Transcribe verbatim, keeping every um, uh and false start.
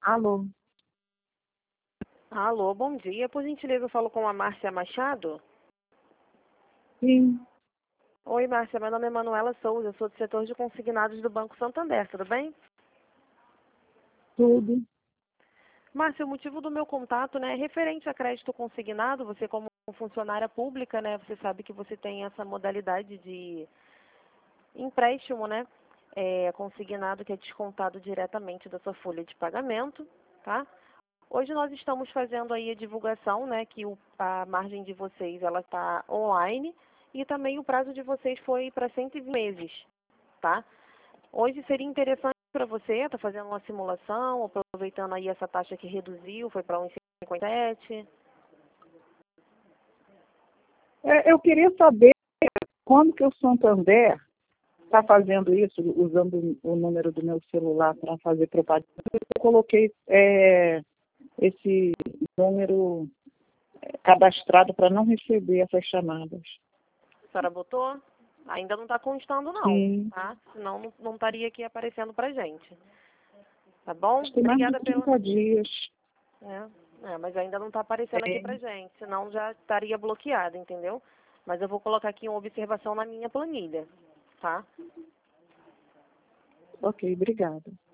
Alô? Alô, bom dia. Por gentileza, eu falo com a Márcia Machado? Sim, Oi, Márcia. Meu nome é Manuela Souza. Eu sou do setor de consignados do Banco Santander. Tudo bem? tudo. Márcia, o motivo do meu contato, né, é referente a crédito consignado. Você, como funcionária pública, né, você sabe que você tem essa modalidade de empréstimo, né, é, consignado, que é descontado diretamente da sua folha de pagamento, tá? Hoje nós estamos fazendo aí a divulgação, né, que o, a margem de vocês ela está online e também o prazo de vocês foi para cento e vinte meses, tá? Hoje seria interessante para você estar tá fazendo uma simulação, aproveitando aí essa taxa que reduziu, foi para um vírgula cinquenta e sete. É, eu queria saber quando que o Santander está fazendo isso, usando o número do meu celular para fazer propaganda. Eu coloquei é, esse número cadastrado para não receber essas chamadas. A senhora botou? Ainda não está constando não, Sim. tá? Senão não, não estaria aqui aparecendo para gente. Tá bom? Tem mais de Obrigada pela... trinta dias. É, é, mas ainda não está aparecendo aqui É. pra gente, senão já estaria bloqueado, entendeu? Mas eu vou colocar aqui uma observação na minha planilha, tá? Ok, obrigada.